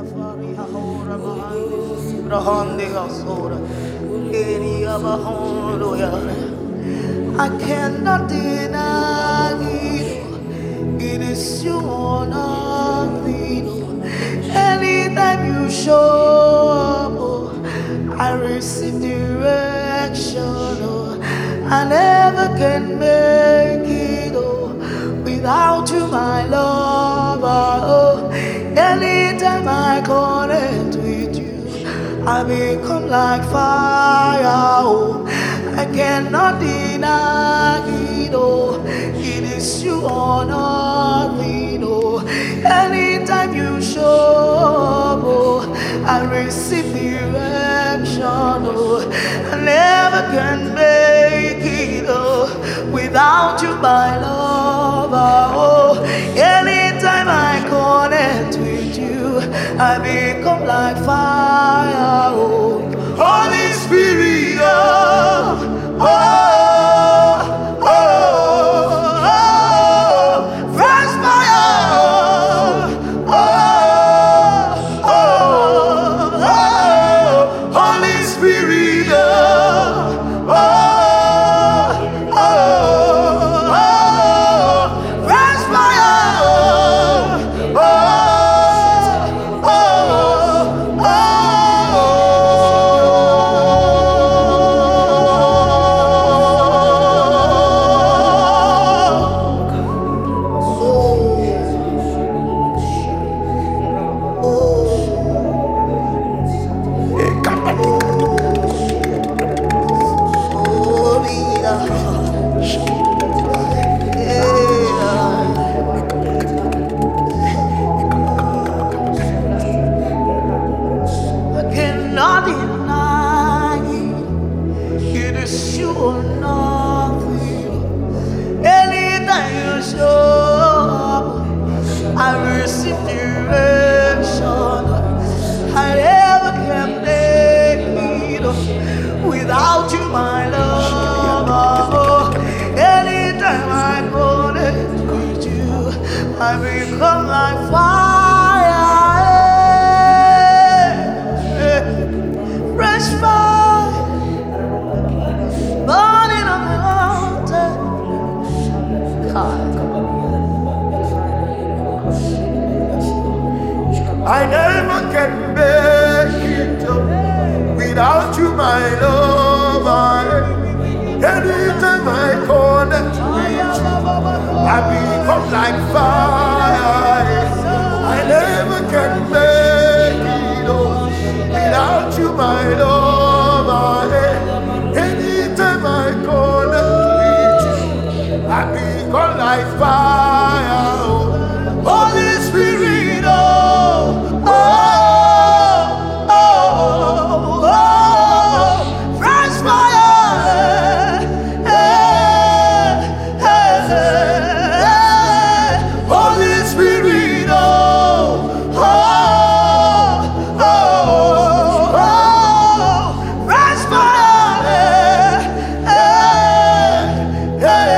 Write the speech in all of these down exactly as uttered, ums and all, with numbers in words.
I cannot deny it. It is you or nothing. Anytime you show up, oh, I receive direction. Oh, I never can make it oh, without you, my lover. Oh, anytime I connect with you, I become like fire. Oh, I cannot deny it. Oh, it is you or nothing. Oh, anytime you show up, oh, I receive direction. Oh, I never can make it. Oh, without you, my lover. Oh, anytime I connect with you, I become like fire. Oh, Holy Spirit. Oh, oh, oh, oh, fresh fire. Oh, oh, oh, Holy Spirit. Oh, oh, oh, fresh fire. Oh, oh, oh. I cannot deny it. It is you or nothing. Anytime you show up, I receive direction. I never can make it without you, my love. Oh, anytime I connect with you, I become like fire. Fresh fire, burning on the altar. I never can make it without you, my lover. Anytime I connect with you, I become like fire. I never can make it without you, my lover. Anytime I connect with you, I become like fire. Holy Spirit. Oh, oh, oh, oh, fresh fire. Hey, hey, hey. Holy Spirit. Oh, oh, oh, oh, fresh fire. Hey, hey,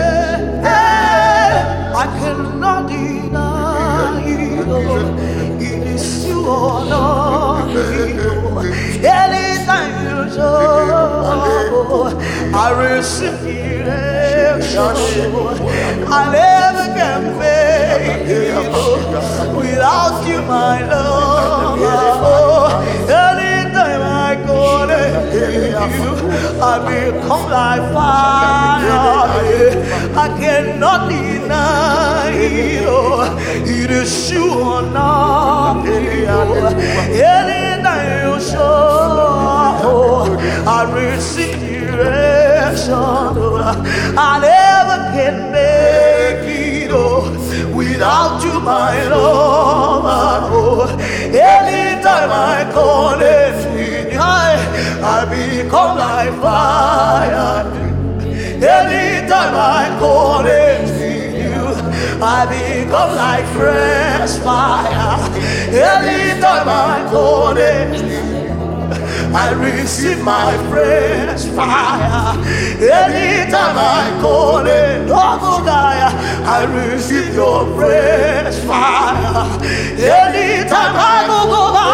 hey. I cannot deny it. It is you or nothing. Anytime you show, I receive direction. I never can make it without you, my love. Anytime I connect with you, I become like fire. I cannot deny it. It is you or nothing. Anytime you show, I receive direction. I never can make it without you, my love. Anytime I connect with you, I become like fire. Anytime I connect with you, I become like fresh fire. Anytime I connect with you, I receive my fresh fire. Anytime I call it, oh God, I receive your fresh fire. Anytime I go,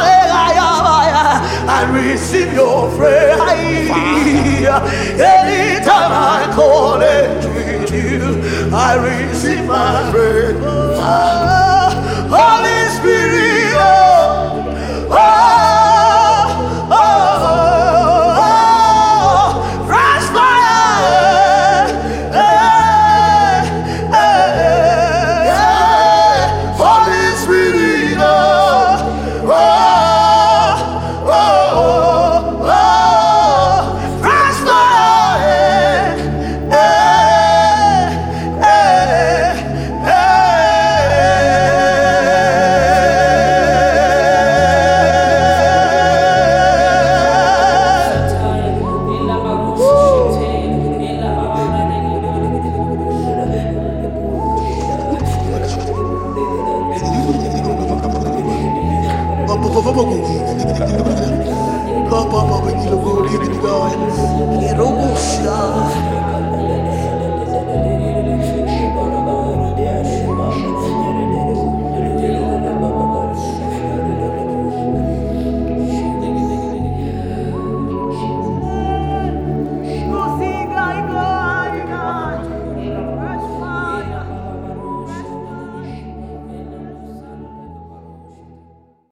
I receive your fresh fire. Anytime I call it to you, I receive my fresh fire. Holy Spirit, oh, oh, oh, oh, fresh fire. Hey, hey, hey. Holy Spirit, oh, oh, oh, oh, fresh fire. Hey, hey,